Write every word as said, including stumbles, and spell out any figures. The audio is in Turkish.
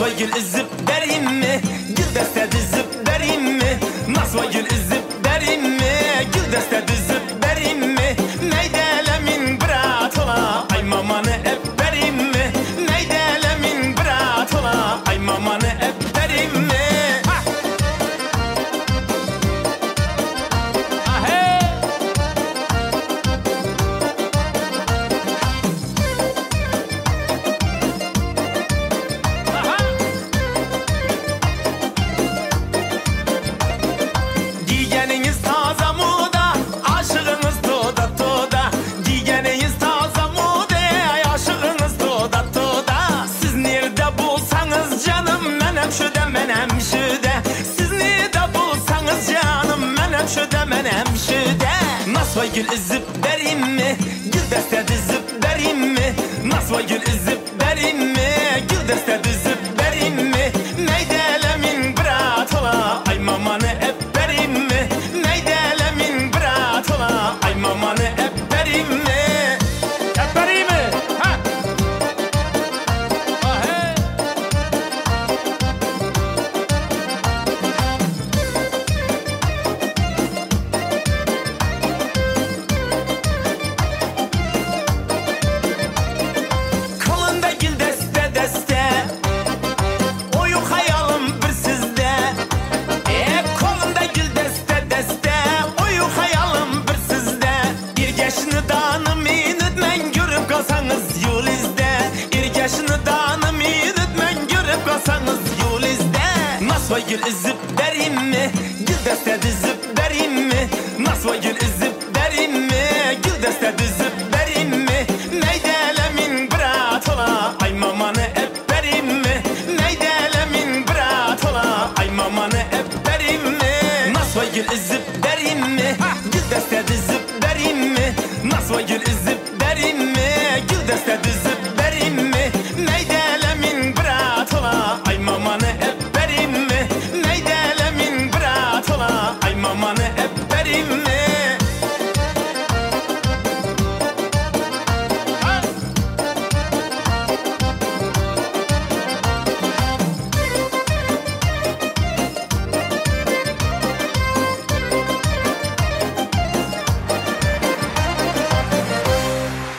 Nasva gül üzüp vereyim mi? Gül deste düzüp vereyim mi? Nasva gül üzüp vereyim mi? Gül deste düzüp vereyim mi? Meydelemin bırat ola, ay mamanı hep vereyim mi? Meydelemin bırat ola, ay mamanı hep vereyim mi? Ha! Ahe! Aha! Giygeniniz taze moda, aşığınız toda toda. Giygeniniz taze moda, aşığınız toda toda. Siz nerede bulsanız canım, ben hep şöyle, ben hem şöyle. Siz nerede bulsanız canım, ben hep şöyle, ben hem şöyle. Nasva gül üzüp vereyim mi? Gül deste düzüp vereyim mi? Nasva gül üzüp vereyim mi? Gül deste düzüp vereyim mi? Meydelemin bırat ola, ay mamanı hep vereyim mi? Meydelemin bırat ola, ay mamanı hep vereyim mi? Hep vereyim mi? Ha! Ahe! Kolunda gül deste deste, oyun hayalim bir sizde. E kolunda gül deste deste, oyun hayalim bir sizde. İrgeşini dağını minütmen görüp kalsanız yol izde. İrgeşini dağını minütmen görüp kalsanız yol izde. Nasva gül üzüp vereyim mi? Gül deste düzüp